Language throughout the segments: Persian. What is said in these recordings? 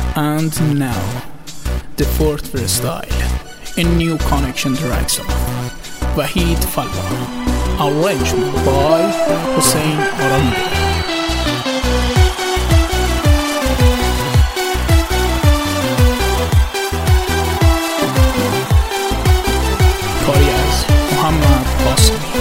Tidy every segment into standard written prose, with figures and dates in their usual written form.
And now, the fourth freestyle, a new connection track song, Wahid Falwa, arrangement by Hussein Aramide. کاری از محمد قاسمی.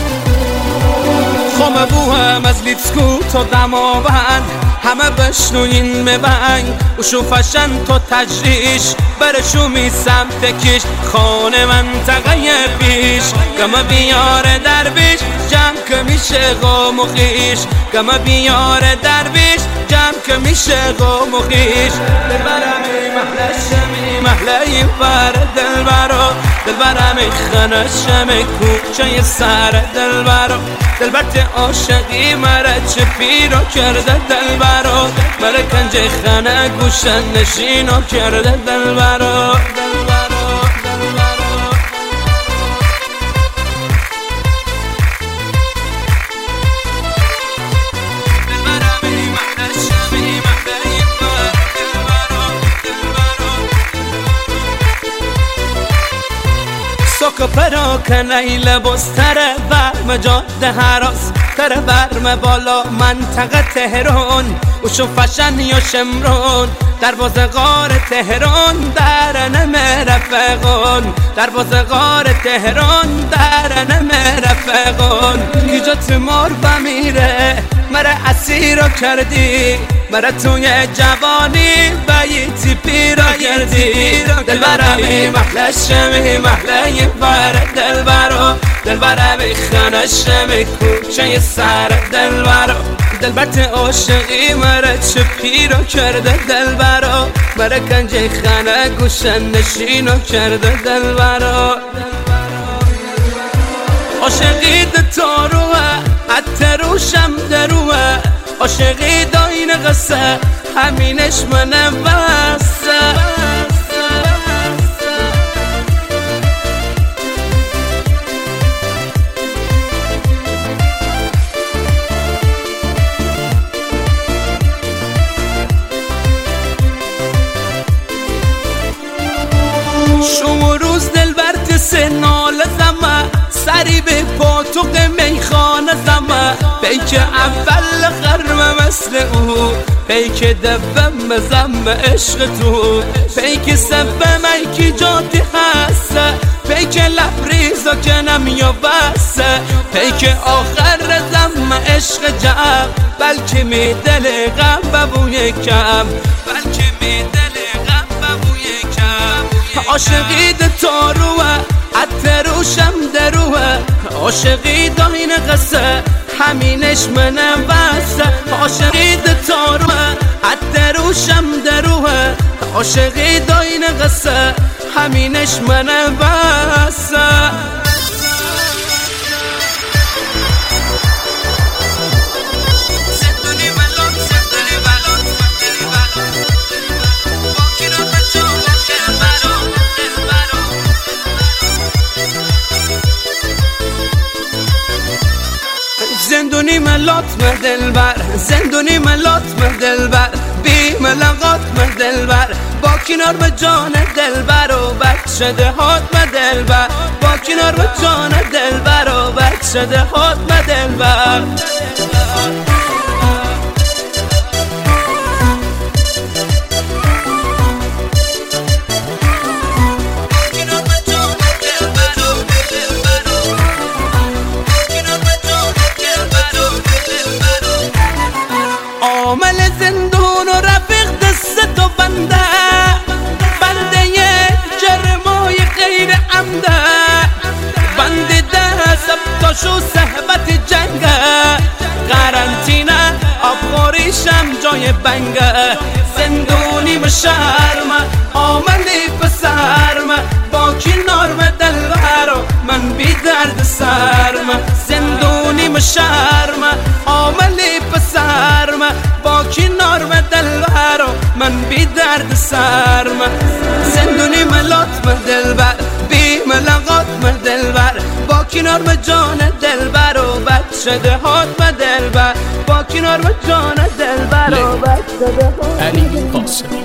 خم بوهم از لیتسکو تا دماوند، همه بشنوین مبنگ وشو فشن تو تجریش برشو می سمت کش خانه منطقه پیش گمه بیار درویش جمع که میشه غم و خیش گمه بیار درویش جمع که میشه غم و خیش دلبرم ای محله شمی محله ای بر دلبرا دلبرم ای خانه شمی کوچه سر دلبرا دلبرت عاشقی مرا چه پیرو کرده دلبرا مرا کنج خانه گوشن نشینو کرده دلبرا که پراکنه لباس تره برم جاده هراس تره برم بالا منطقه تهران وشو فشن یا شمرون در باز غار تهران در نمه رفقان در باز غار تهران در نمه رفقان کجا تمار بمیره مرا اسیرو کردی مرا توی جوانی بیتی پیرو کردی دلبرمی محله شمی محله بر دلبرو دلبرمی خانه شمی کوچه سر دلبرو دلبرت عاشقی مرا چه پیرو کرده دلبرو مرا کنج خانه گوشن نشینو کرده دلبرو عاشقی دتاروه حتی روشم دروه عاشقی داین قصه همینش منه بسته شما روز دلبرت سنال زمه سری به پاتوق میخانه زمه پیک اول خرم مثل او پیک دوم زم عشق تو پیک سوم ایکی جاتی هسته پیک لبریزا کنم یا بسته پیک آخر زم عشق جمع بلکه می دل غم ببوی کم بلکه می دل غم ببوی کم عاشقی دتاروه حتی روشم دروه عاشقی داین قصه همینش منم بسته عاشقی دتاروه حتی روشم دروه عاشقی داین قصه همینش منم بسته زندونی ملات دلبر زندونی ملات دلبر بی ملاقات دلبر با کنار به جان دلبر و بچه دهات دلبر با کنار به جان دلبر و بچه دهات دلبر عامل زندون و رفیق دست و بنده جرمای غیر عمده بنده سبتاشو صحبت جنگه قرنطینه آبخوریشم جای بنگه زندونی مشرمه عاملی پسرمه با کنار دلبرو من بی درد سرمه زندونی مشرمه عاملی پسرمه با کنار دلبرو من بی درد سرمه زندونی ملات دلبر بی ملاقات دلبر با کنار به جان دلبر و بچه دهات دلبر با کنار به جان دلبر و بچه دهات علی قاسمی.